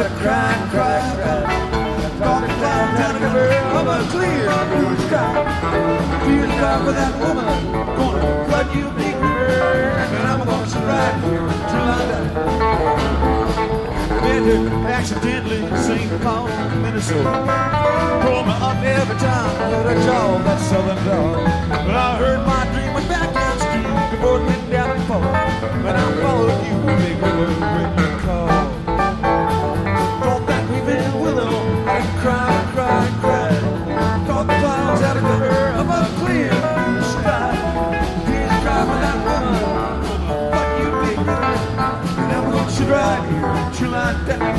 I'd cry, cry, cry. Caught the clouds out of cover of a clear blue sky. Tears cry for that woman, gonna flood you big river, and I'm gonna sit right here till I die. Met her accidentally in St. Paul, Minnesota. Pulled me up every time that I jawed that southern dog. But I heard my dream went back downstream before it went down and fall. But I followed you, big river, when you called. Thought that we've been willow, and cried, cried, cried. Caught the clouds out of cover of a clear blue sky. Tears cry for that woman, fuck you, big river, and I'm gonna sit right here till I die.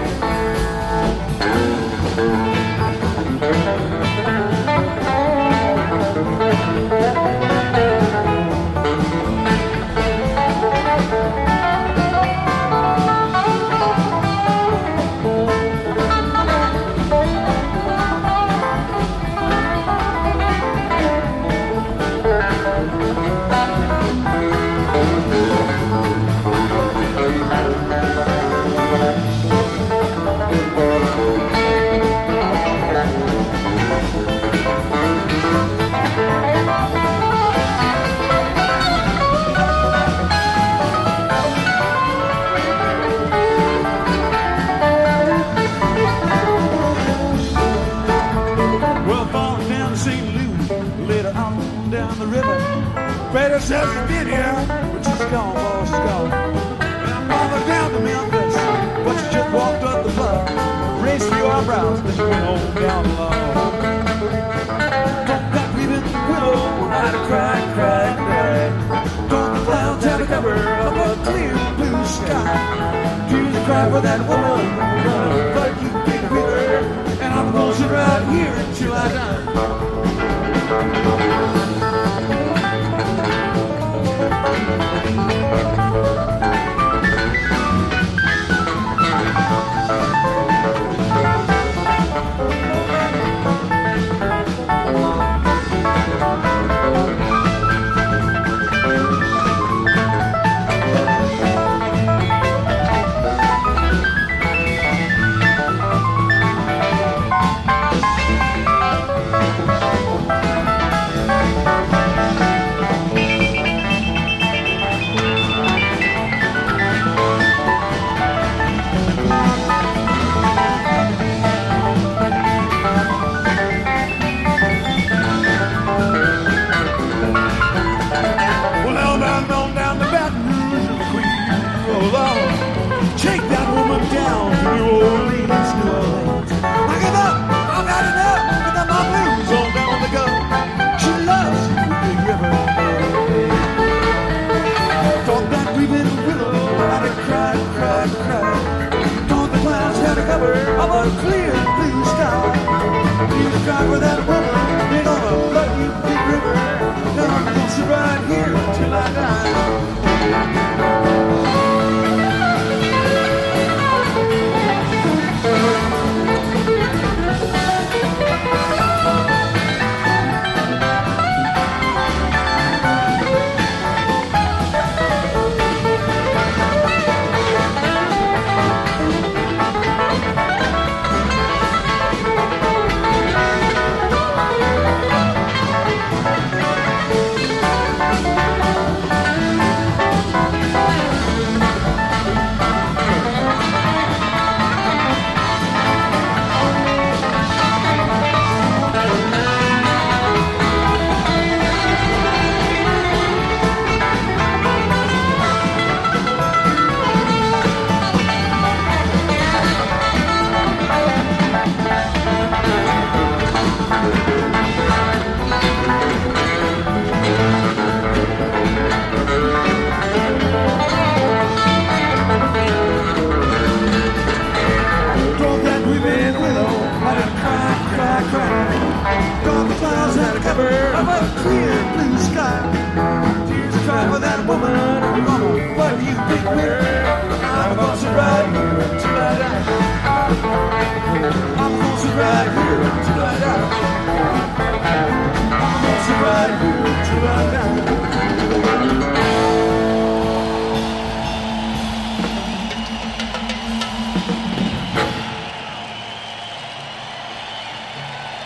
Better self has been here, but she's gone, oh, she's gone. And I'm falling down to Memphis, but she just walked up the block, raised a few eyebrows, then she went on down the lawn. Don't that weeping willow, I'd cry, cry, cry. Don't the clouds have a cover of a clear blue sky. Tears cry for that woman, gonna fuck you, big river, and I'm gonna sit right here until I die. Of a clear blue sky. You cry for that woman, they're gonna flood you, big river. Now I'm gonna sit right here till I die. right here.